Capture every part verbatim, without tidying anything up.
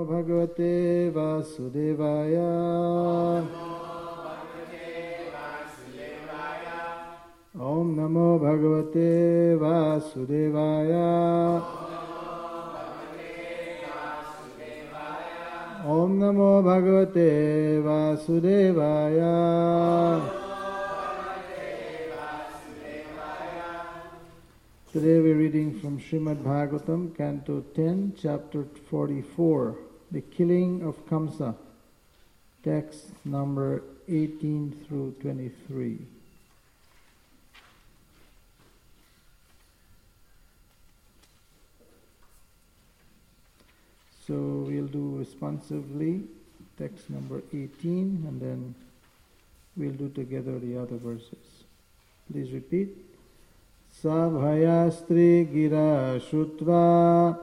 Bhagavate Vasudevaya. Om Namo Bhagavate Vasudevaya. Om Namo Bhagavate Vasudevaya. Today we're reading from Srimad Bhagavatam, Canto ten, Chapter forty-four, The Killing of Kamsa, text number eighteen through twenty-three. So we'll do responsively text number eighteen, and then we'll do together the other verses. Please repeat. Sabhayastri gira shutva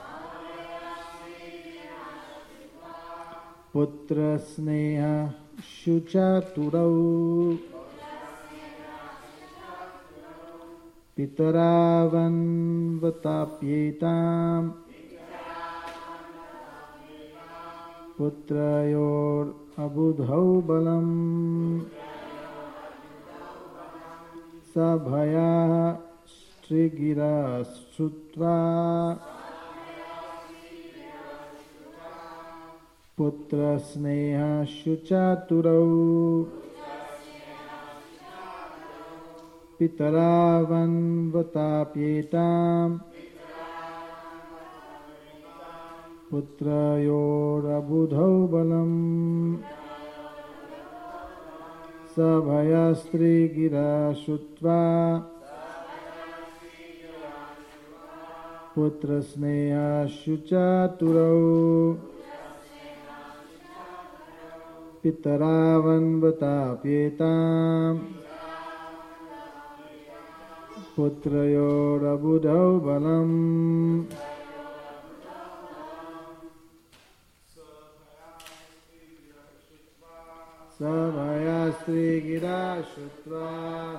putra sneha shuchaturau pitaravan vatapyetam putrayor abudhau balam sabhaya strigira sutva putra sneha shuchaturau pitaravan vatapyetam putrayor abudhau balam sabhayastri gira shutva putra sneha shuchaturau pitaravan vatapyetam putrayor abudhau balam Sabhayastri gira shutva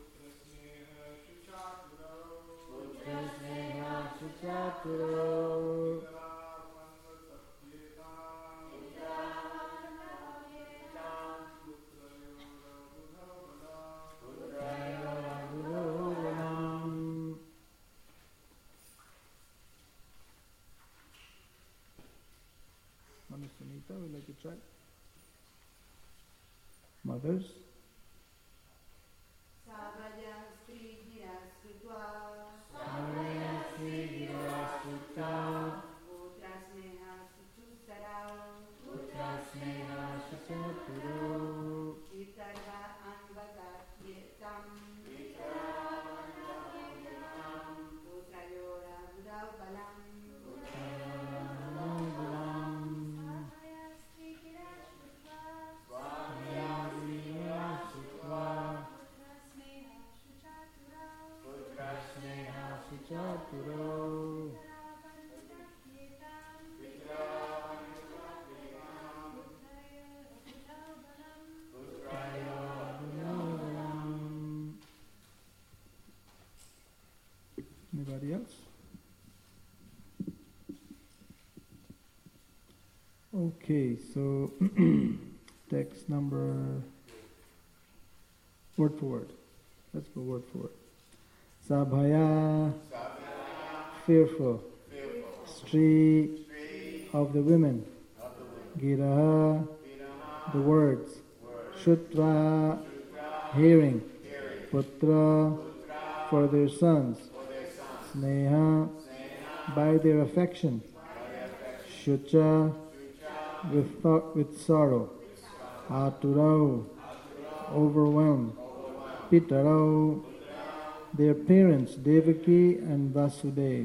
putra sneha shuchaturau Manu Sunita, would you like to try? Mothers. Sabhayastri gira shutva Sabhayastri gira shutva putra sneha shuchaturau putra sneha shuchaturau pitarva anvatapyetam putrayor abudhau balam Anybody else? Okay, so text number word for word. Let's go word for word. Sabhaya, fearful. Stri, of the women. Giraha, the words. Shutva, hearing. Putra, for their sons. Sneha, by their affection. Shucha, with thought, with sorrow. Aturau, overwhelmed. Pitarau, their parents, Devaki and Vasudeva.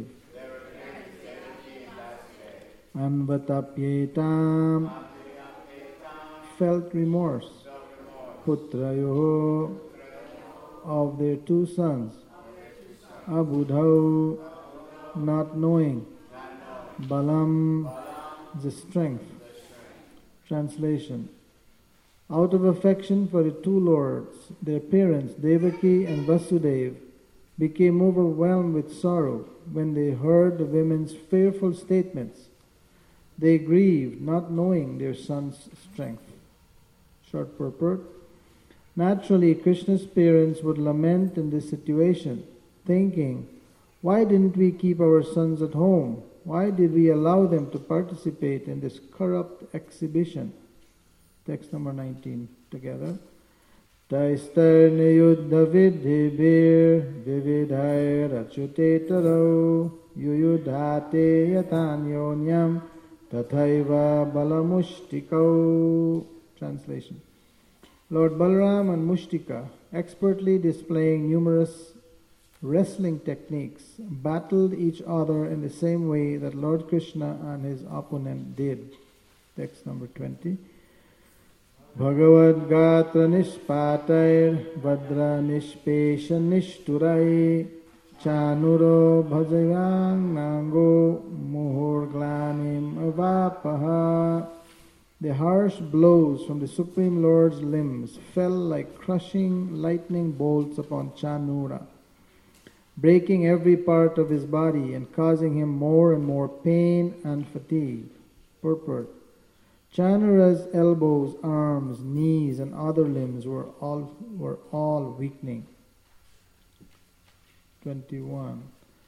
Anvatapyetam, felt remorse. Putrayoho, of their two sons. Abudhau, not knowing. Balam, the strength. Translation. Out of affection for the two lords, their parents, Devaki and Vasudeva, became overwhelmed with sorrow when they heard the women's fearful statements. They grieved, not knowing their son's strength. Short purport. Naturally, Krishna's parents would lament in this situation, thinking, why didn't we keep our sons at home? Why did we allow them to participate in this corrupt exhibition? Text number nineteen together. Taistar niyuddha vidhibir vividhair achutetaro yuyudhate yatanyonyam tathaiva balamushtikau. Translation. Lord Balaram and Mushtika, expertly displaying numerous wrestling techniques, battled each other in the same way that Lord Krishna and his opponent did. Text number twenty. Bhagavad Gatra Nishpatair Vadra Nishpesha Nishturai Chanuro Bhajayang Nango Muhur Glanim Avapaha. The harsh blows from the Supreme Lord's limbs fell like crushing lightning bolts upon Chanura, breaking every part of his body and causing him more and more pain and fatigue. Purport. Chanura's elbows, arms, knees, and other limbs were all were all weakening. Twenty-one.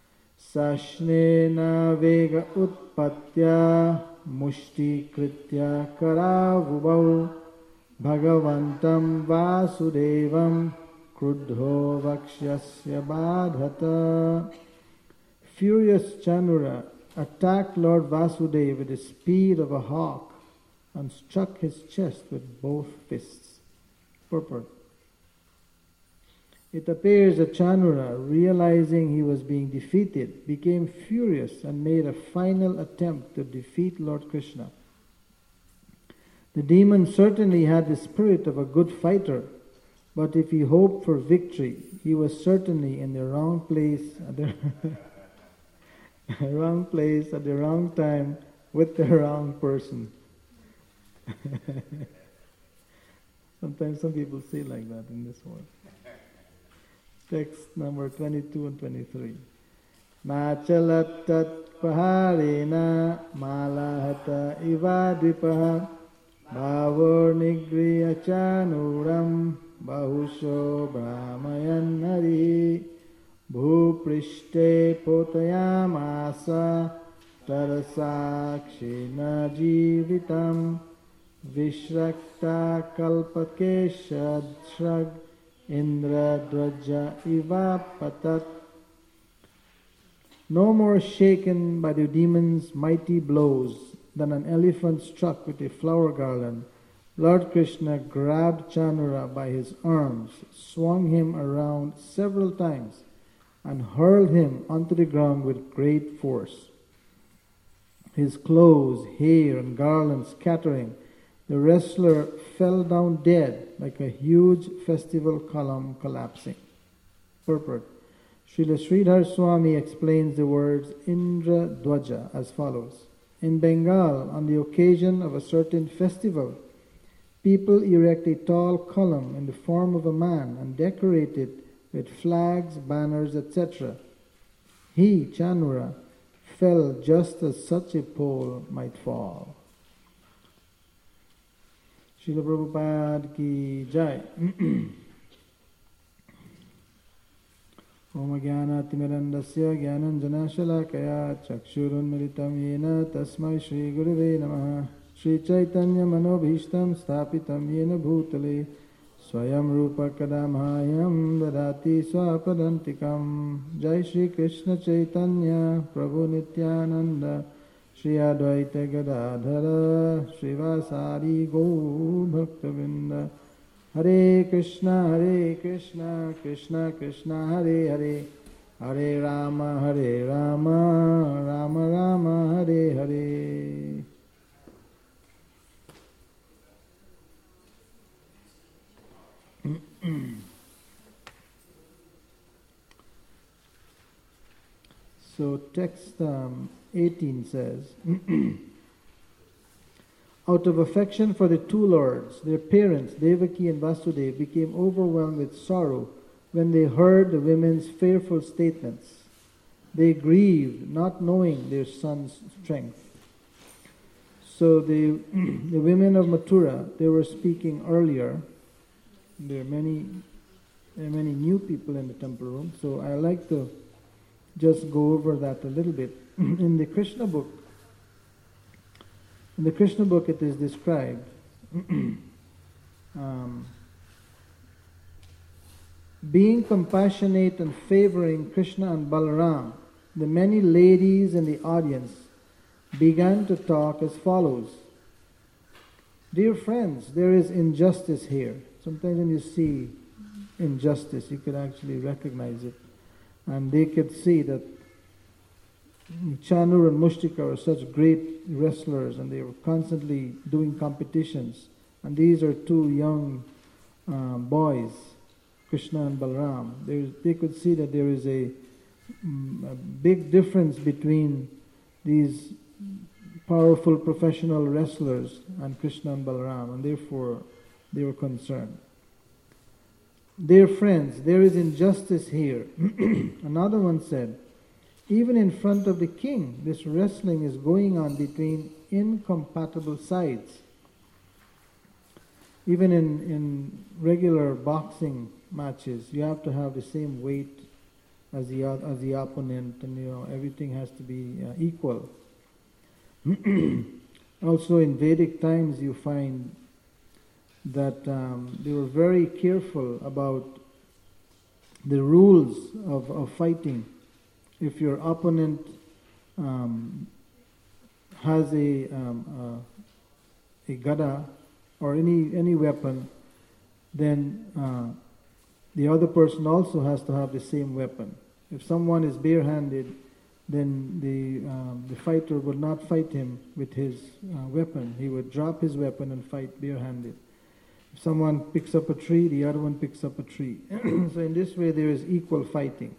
Sashnena vega utpatya mushti kritya karavubau bhagavantam vasudevam krudho vakshyasya badhata. Furious Chanura attacked Lord Vasudeva with the speed of a hawk and struck his chest with both fists. Purport. It appears that Chanura, realizing he was being defeated, became furious and made a final attempt to defeat Lord Krishna. The demon certainly had the spirit of a good fighter, but if he hoped for victory, he was certainly in the wrong place at the wrong place at the wrong time with the wrong person. Sometimes some people say like that in this world. Text number twenty-two and twenty-three. Nachalat tat paharena malahata ivadvipaha bhavor nigriya chanuram bahusho brahmayan hari bhuprishte potayamasa tarasakshena jivitam Vishrakta kalpakeshad shrag indra dvaja iva patat. No more shaken by the demon's mighty blows than an elephant struck with a flower garland, Lord Krishna grabbed Chanura by his arms, swung him around several times, and hurled him onto the ground with great force. His clothes, hair, and garlands scattering, the wrestler fell down dead like a huge festival column collapsing. Purport. Srila Sridhar Swami explains the words Indra Dwaja as follows. In Bengal, on the occasion of a certain festival, people erect a tall column in the form of a man and decorate it with flags, banners, et cetera. He, Chanura, fell just as such a pole might fall. Srila Prabhupada ki jai. Om Jnanaatimirandasya Jnananjanashalakaya Chakshurunmilitam Yena Tasmai Shri Gurave Namaha Shri Chaitanya Manobhishtam Sthapitam Yena Bhutale Swayam Rupa Kadamhayam Dadati Swapadantikam. Jai Shri Krishna Chaitanya Prabhu Nityananda Shri Advaita Gadadhara Srivasari Gaur Bhaktavinda. Hare Krishna, Hare Krishna, Krishna Krishna, Hare Hare, Hare Rama, Hare Rama, Rama Rama, Hare Hare. So text um, eighteen says, out of affection for the two lords, their parents, Devaki and Vasudeva, became overwhelmed with sorrow when they heard the women's fearful statements. They grieved, not knowing their son's strength. So the the women of Mathura, they were speaking earlier. There are many there are many new people in the temple room, so I like to just go over that a little bit. In the Krishna book, in the Krishna book it is described um, being compassionate and favoring Krishna and Balaram, the many ladies in the audience began to talk as follows. Dear friends, there is injustice here. Sometimes when you see injustice, you could actually recognize it. And they could see that Chanur and Mushtika are such great wrestlers, and they were constantly doing competitions. And these are two young uh, boys, Krishna and Balaram. There, they could see that there is a, a big difference between these powerful professional wrestlers and Krishna and Balaram, and therefore they were concerned. Dear friends, there is injustice here. Another one said, even in front of the king, this wrestling is going on between incompatible sides. Even in, in regular boxing matches, you have to have the same weight as the as the opponent, and you know everything has to be uh, equal. Also in Vedic times you find that um, they were very careful about the rules of, of fighting. If your opponent um, has a, um, uh, a gada or any, any weapon, then uh, the other person also has to have the same weapon. If someone is barehanded, then the um, the fighter would not fight him with his uh, weapon. He would drop his weapon and fight barehanded. If someone picks up a tree, the other one picks up a tree. So in this way there is equal fighting.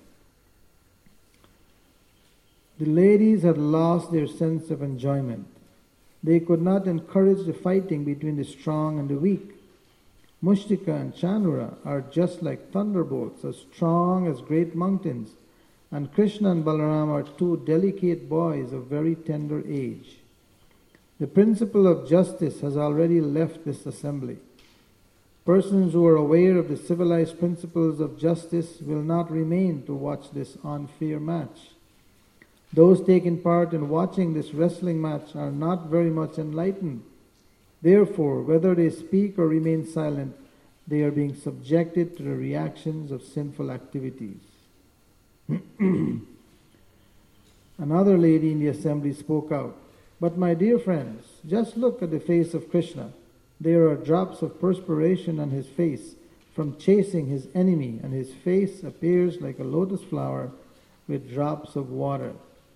The ladies had lost their sense of enjoyment. They could not encourage the fighting between the strong and the weak. Mushtika and Chanura are just like thunderbolts, as strong as great mountains. And Krishna and Balaram are two delicate boys of very tender age. The principle of justice has already left this assembly. Persons who are aware of the civilized principles of justice will not remain to watch this unfair match. Those taking part in watching this wrestling match are not very much enlightened. Therefore, whether they speak or remain silent, they are being subjected to the reactions of sinful activities. Another lady in the assembly spoke out. But my dear friends, just look at the face of Krishna. There are drops of perspiration on his face from chasing his enemy, and his face appears like a lotus flower with drops of water.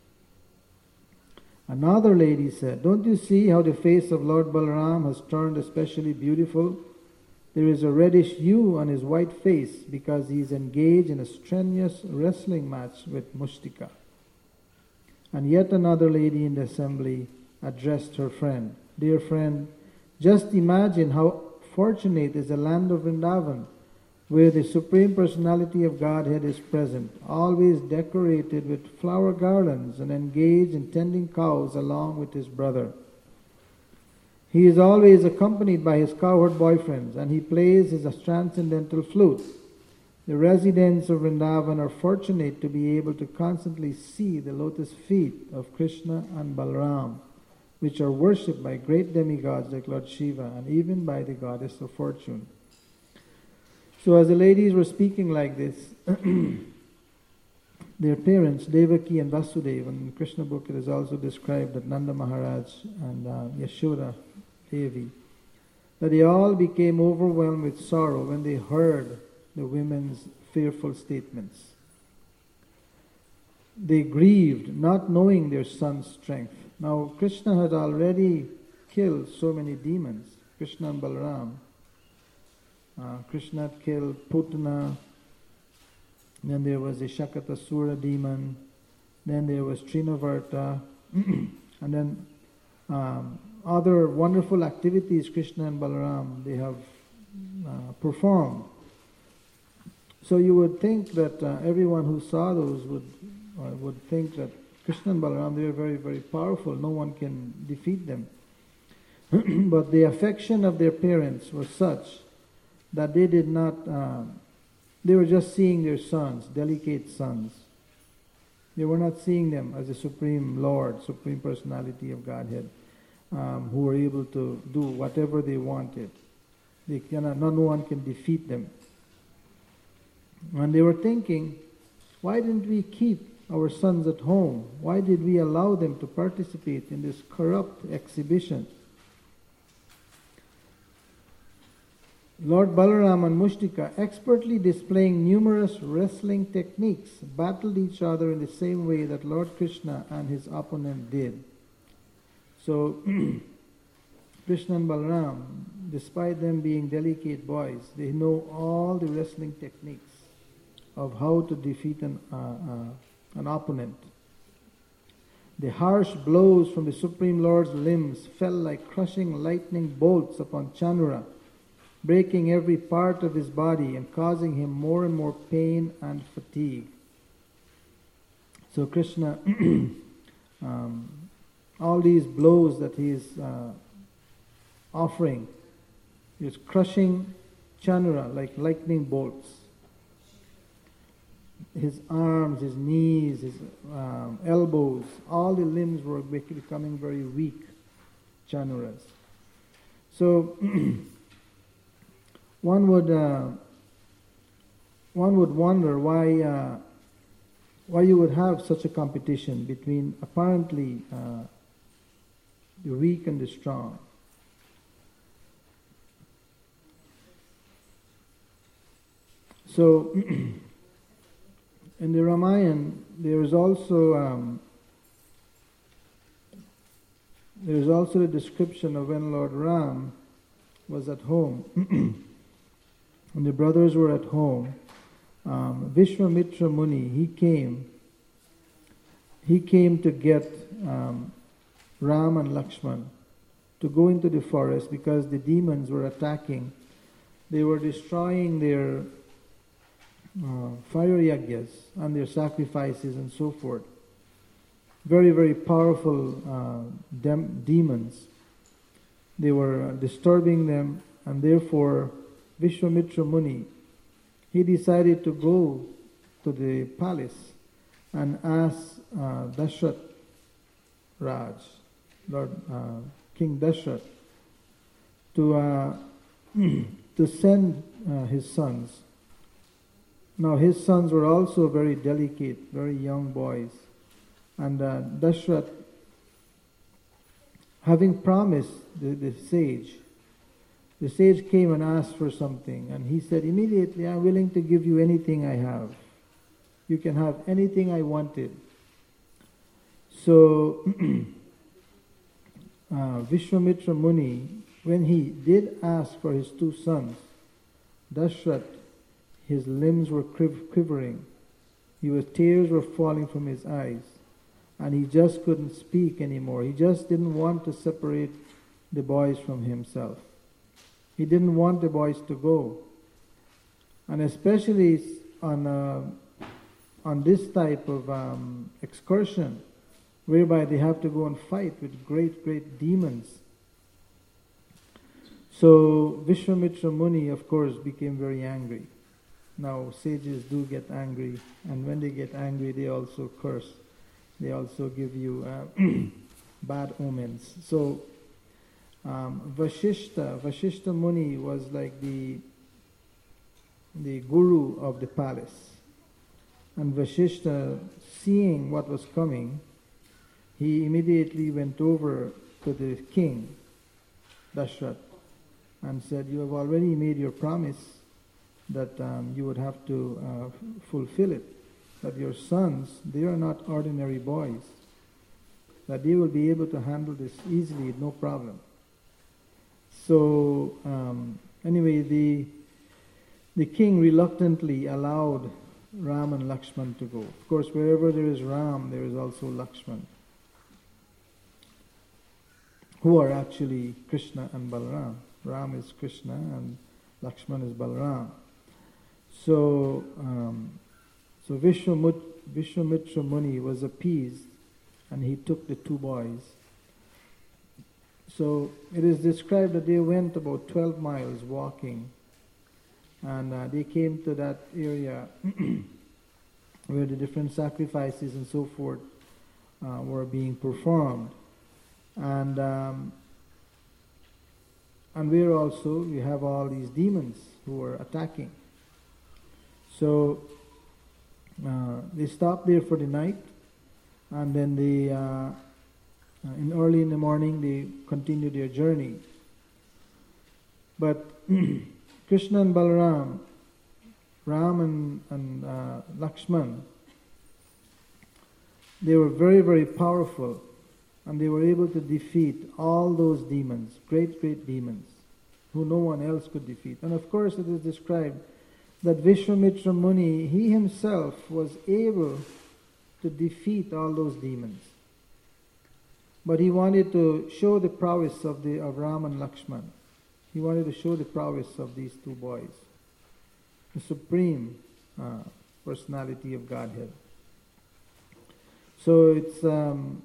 Another lady said, don't you see how the face of Lord Balaram has turned especially beautiful? There is a reddish hue on his white face because he is engaged in a strenuous wrestling match with Mushtika. And yet another lady in the assembly addressed her friend. Dear friend, just imagine how fortunate is the land of Vrindavan, where the Supreme Personality of Godhead is present, always decorated with flower garlands and engaged in tending cows along with his brother. He is always accompanied by his cowherd boyfriends, and he plays his transcendental flute. The residents of Vrindavan are fortunate to be able to constantly see the lotus feet of Krishna and Balaram, which are worshipped by great demigods like Lord Shiva and even by the goddess of fortune. So as the ladies were speaking like this, their parents, Devaki and Vasudeva, in the Krishna book it is also described that Nanda Maharaj and uh, Yashoda Devi, that they all became overwhelmed with sorrow when they heard the women's fearful statements. They grieved, not knowing their son's strength. Now Krishna had already killed so many demons, Krishna and Balaram. Uh, Krishna had killed Putana, then there was the Shakatasura demon, then there was Trinavarta, and then um, other wonderful activities Krishna and Balaram, they have uh, performed. So you would think that uh, everyone who saw those would uh, would think that Krishna and Balaram, they are very, very powerful. No one can defeat them. but the affection of their parents was such that they did not, uh, they were just seeing their sons, delicate sons. They were not seeing them as the Supreme Lord, Supreme Personality of Godhead, um, who were able to do whatever they wanted. They cannot, no one can defeat them. And they were thinking, why didn't we keep our sons at home? Why did we allow them to participate in this corrupt exhibition? Lord Balaram and Mushtika, expertly displaying numerous wrestling techniques, battled each other in the same way that Lord Krishna and his opponent did. So, Krishna and Balaram, despite them being delicate boys, they know all the wrestling techniques of how to defeat an, uh, uh, an opponent. The harsh blows from the Supreme Lord's limbs fell like crushing lightning bolts upon Chanura, breaking every part of his body and causing him more and more pain and fatigue. So Krishna, um, all these blows that he is uh, offering, he is crushing Chanura like lightning bolts. His arms, his knees, his um, elbows, all the limbs were becoming very weak, Chanuras. So one would uh, one would wonder why uh, why you would have such a competition between apparently uh, the weak and the strong. So in the Ramayana, there is also um, there is also a description of when Lord Ram was at home. When the brothers were at home, um, Vishwamitra Muni, he came. He came to get um, Ram and Lakshman to go into the forest because the demons were attacking. They were destroying their Uh, fire yagyas and their sacrifices and so forth. Very, very powerful uh, dem- demons. They were uh, disturbing them, and therefore Vishwamitra Muni, he decided to go to the palace and ask uh, Dashrath Raj, Lord uh, King Dashrath, to uh, to send uh, his sons. Now his sons were also very delicate, very young boys. And uh, Dashrath, having promised the, the sage, the sage came and asked for something. And he said, immediately, I'm willing to give you anything I have. You can have anything I wanted. So uh, Vishwamitra Muni, when he did ask for his two sons, Dashrath, his limbs were quivering. He was, tears were falling from his eyes. And he just couldn't speak anymore. He just didn't want to separate the boys from himself. He didn't want the boys to go. And especially on, uh, on this type of um, excursion, whereby they have to go and fight with great, great demons. So Vishwamitra Muni, of course, became very angry. Now, sages do get angry, and when they get angry, they also curse. They also give you uh, bad omens. So, um, Vashishta, Vashishta Muni was like the the guru of the palace. And Vashishta, seeing what was coming, he immediately went over to the king, Dashrath, and said, you have already made your promise that um, you would have to uh, f- fulfill it, that your sons, they are not ordinary boys, that they will be able to handle this easily, no problem. So um, anyway, the the king reluctantly allowed Ram and Lakshman to go. Of course, wherever there is Ram, there is also Lakshman, who are actually Krishna and Balaram. Ram is Krishna and Lakshman is Balaram. So, um, so Vishwamut, Vishwamitra Muni was appeased, and he took the two boys. So it is described that they went about twelve miles walking, and uh, they came to that area where the different sacrifices and so forth uh, were being performed. And um, and where also we have all these demons who were attacking. So uh, they stopped there for the night, and then they, uh, in early in the morning, they continued their journey. But Krishna and Balaram, Ram and, and uh, Lakshman, they were very, very powerful, and they were able to defeat all those demons, great, great demons, who no one else could defeat. And of course it is described that Vishwamitra Muni, he himself was able to defeat all those demons. But he wanted to show the prowess of, the, of Ram and Lakshman. He wanted to show the prowess of these two boys, the supreme uh, personality of Godhead. So it's um,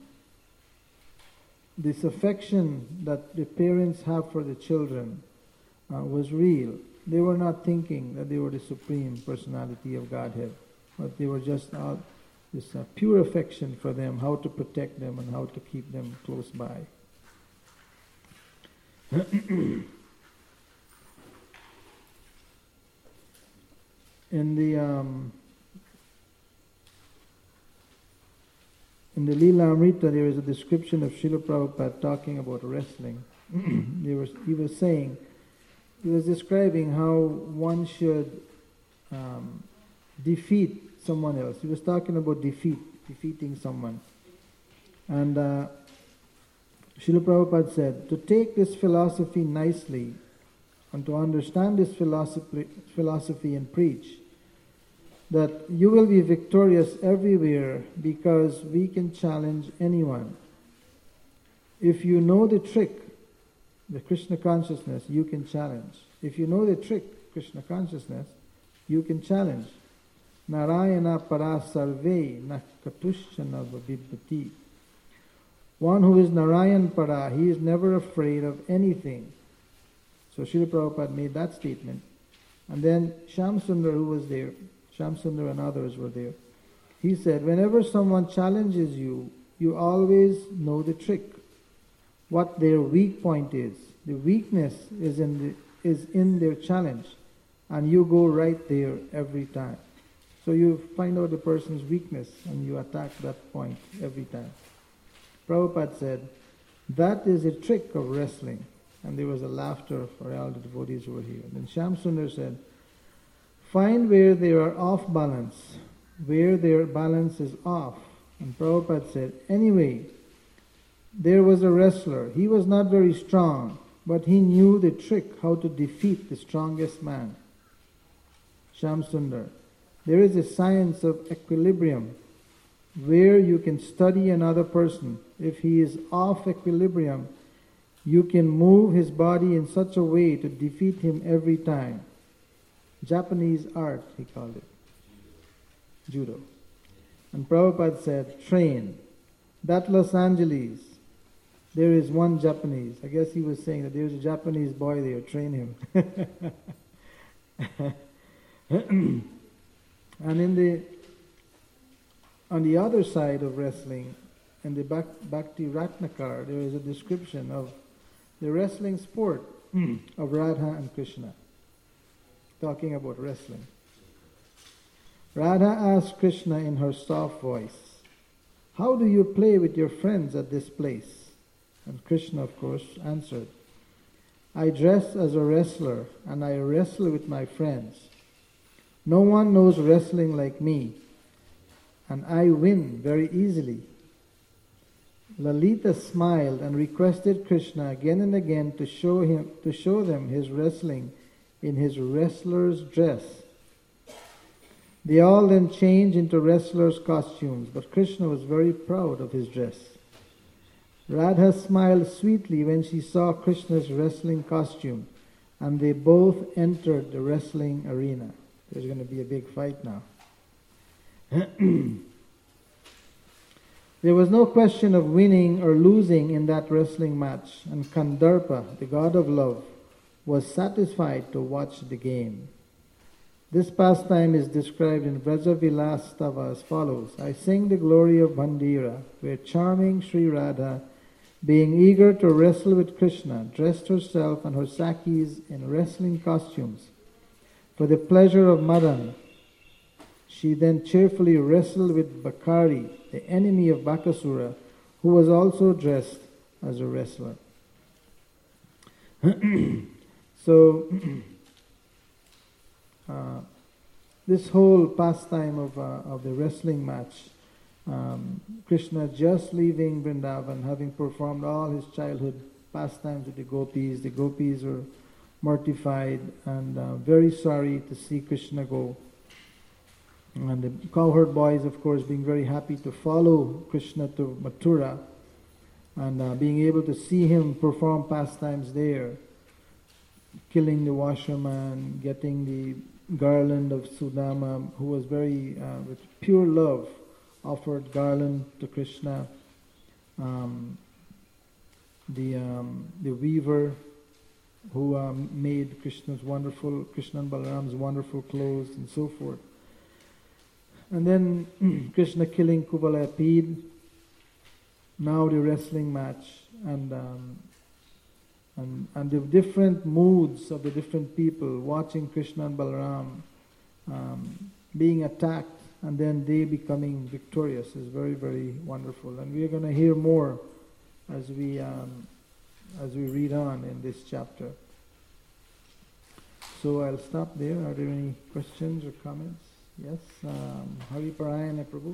this affection that the parents have for the children uh, was real. They were not thinking that they were the supreme personality of Godhead, but they were just out this uh, pure affection for them, how to protect them and how to keep them close by. In the um, in the Leela Amrita, there is a description of Srila Prabhupada talking about wrestling. They were, he was saying, he was describing how one should um, defeat someone else. He was talking about defeat, defeating someone. And uh, Srila Prabhupada said, to take this philosophy nicely and to understand this philosophy, philosophy and preach, that you will be victorious everywhere because we can challenge anyone. If you know the trick, the Krishna consciousness, you can challenge. If you know the trick, Krishna consciousness, you can challenge. Narayana para sarve na katushana vibhati. One who is Narayan para, he is never afraid of anything. So Srila Prabhupada made that statement. And then Shyamsundar, who was there, Shyamsundar and others were there, he said, whenever someone challenges you, you always know the trick, what their weak point is. The weakness is in the, is in their challenge, and you go right there every time. So you find out the person's weakness and you attack that point every time. Prabhupada said, that is a trick of wrestling. And there was a laughter for all the devotees who were here. Then Shyamsundar said, find where they are off balance, where their balance is off. And Prabhupada said, anyway, there was a wrestler. He was not very strong, but he knew the trick how to defeat the strongest man. Shyamsundar. There is a science of equilibrium where you can study another person. If he is off equilibrium, you can move his body in such a way to defeat him every time. Japanese art, he called it. Judo. And Prabhupada said, train. That Los Angeles, there is one Japanese. I guess he was saying that there's a Japanese boy there, train him. And in the on the other side of wrestling, in the Bhakti Ratnakar, there is a description of the wrestling sport of Radha and Krishna, talking about wrestling. Radha asked Krishna in her soft voice, how do you play with your friends at this place? And Krishna, of course, answered, I dress as a wrestler and I wrestle with my friends. No one knows wrestling like me, and I win very easily. Lalita smiled and requested Krishna again and again to show him to show them his wrestling in his wrestler's dress. They all then changed into wrestlers' costumes, but Krishna was very proud of his dress. Radha smiled sweetly when she saw Krishna's wrestling costume, and they both entered the wrestling arena. There's going to be a big fight now. There was no question of winning or losing in that wrestling match, and Kandarpa, the god of love, was satisfied to watch the game. This pastime is described in Brajavilas Stava as follows. I sing the glory of Bandira, where charming Sri Radha, being eager to wrestle with Krishna, dressed herself and her Sakis in wrestling costumes. For the pleasure of Madan, she then cheerfully wrestled with Bakari, the enemy of Bakasura, who was also dressed as a wrestler. So, uh, this whole pastime of, uh, of the wrestling match, um, Krishna just leaving Vrindavan, having performed all his childhood pastimes with the gopis. The gopis were mortified and uh, very sorry to see Krishna go. And the cowherd boys, of course, being very happy to follow Krishna to Mathura and uh, being able to see him perform pastimes there, killing the washerman, getting the garland of Sudama, who was very, uh, with pure love, offered garland to Krishna. Um, the um, the weaver who um, made Krishna's wonderful, Krishna and Balaram's wonderful clothes and so forth. And then Krishna killing Kuvalayapid, now the wrestling match, and, um, and and the different moods of the different people watching Krishna and Balaram um, being attacked and then they becoming victorious is very, very wonderful. And we are going to hear more as we um, as we read on in this chapter. So I'll stop there. Are there any questions or comments? Yes, um, Hari Parayana Prabhu.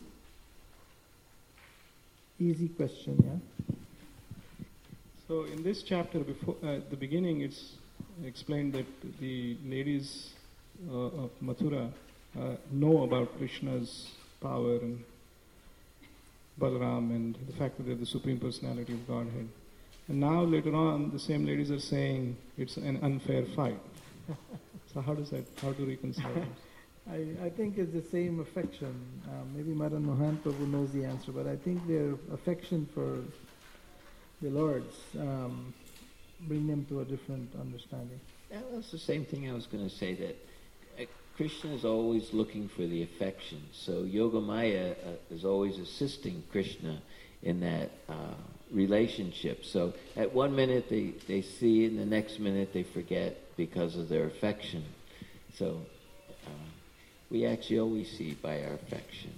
Easy question, yeah. So in this chapter, before uh, at the beginning, it's explained that the ladies uh, of Mathura uh, know about Krishna's power and Balaram and the fact that they're the Supreme Personality of Godhead. And now later on, the same ladies are saying it's an unfair fight. So how does that? How to reconcile that? I, I think it's the same affection. Uh, maybe Madan Mohan Prabhu knows the answer, but I think their affection for the Lord's um, bring them to a different understanding. That was the same thing I was going to say, that uh, Krishna is always looking for the affection. So Yogamaya uh, is always assisting Krishna in that uh, relationship. So at one minute they, they see, and the next minute they forget because of their affection. So uh, we actually always see by our affection.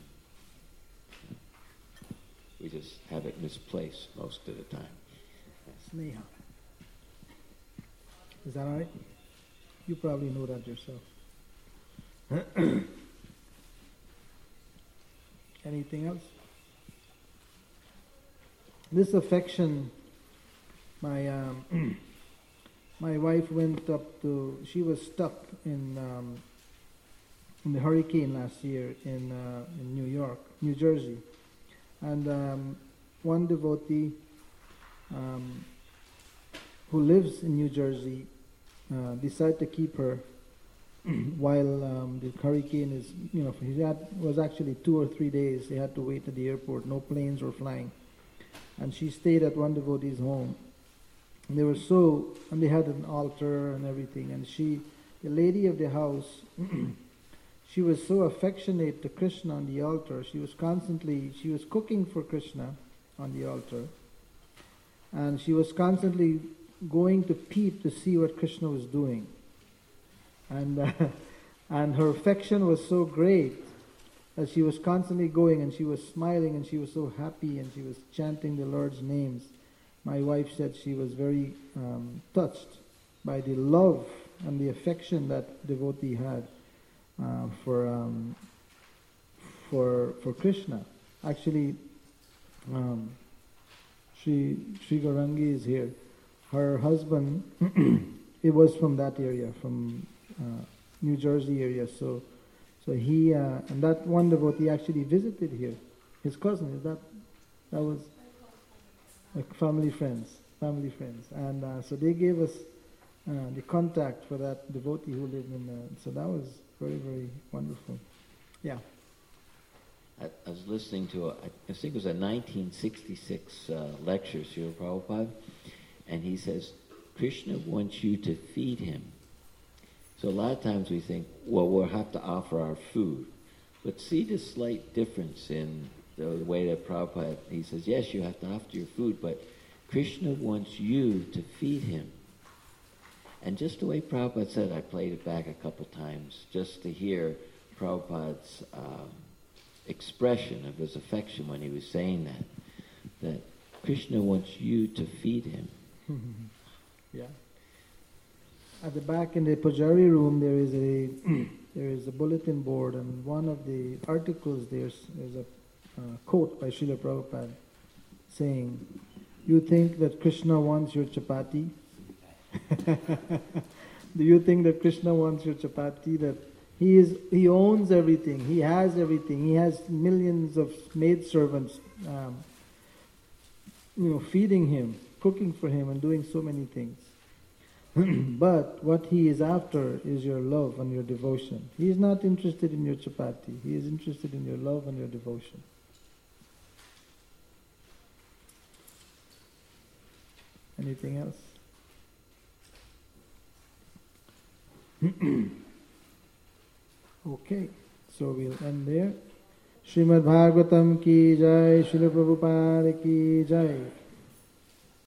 We just have it misplaced most of the time. Sneha. Is that all right? You probably know that yourself. Anything else? This affection, my um, my wife went up to, she was stuck in um, in the hurricane last year in uh, in New York, New Jersey. And um, one devotee um, who lives in New Jersey uh, decided to keep her while um, the hurricane is, you know, he had, was actually two or three days. They had to wait at the airport. No planes were flying. And she stayed at one devotee's home. And they were so, and they had an altar and everything. And she, the lady of the house, she was so affectionate to Krishna on the altar. She was constantly, she was cooking for Krishna on the altar. And she was constantly going to peep to see what Krishna was doing. And uh, and her affection was so great that she was constantly going and she was smiling and she was so happy and she was chanting the Lord's names. My wife said she was very um, touched by the love and the affection that devotee had Uh, for um, for for Krishna. Actually, um, Sri Sri Gaurangi is here. Her husband, it was from that area, from uh, New Jersey area. So, so he uh, and that one devotee actually visited here. His cousin, is that that was like family friends, family friends, and uh, so they gave us uh, the contact for that devotee who lived in. Uh, so that was very, very wonderful. Yeah. I, I was listening to, a, I think it was a nineteen sixty-six uh, lecture, Srila Prabhupada, and he says, Krishna wants you to feed him. So a lot of times we think, well, we'll have to offer our food. But see the slight difference in the, the way that Prabhupada, he says, yes, you have to offer your food, but Krishna wants you to feed him. And just the way Prabhupada said, I played it back a couple times just to hear Prabhupada's um, expression of his affection when he was saying that, that Krishna wants you to feed him. Yeah. At the back in the Pujari room, there is a there is a bulletin board, and one of the articles there is a uh, quote by Srila Prabhupada saying, "You think that Krishna wants your chapati? Do you think that Krishna wants your chapati? That he is he owns everything, he has everything, he has millions of maidservants, um, you know, feeding him, cooking for him, and doing so many things. But what he is after is your love and your devotion. He is not interested in your chapati. He is interested in your love and your devotion." Anything else? Okay, so we'll end there. Srimad Bhagavatam ki jai, Srila Prabhupada ki jai.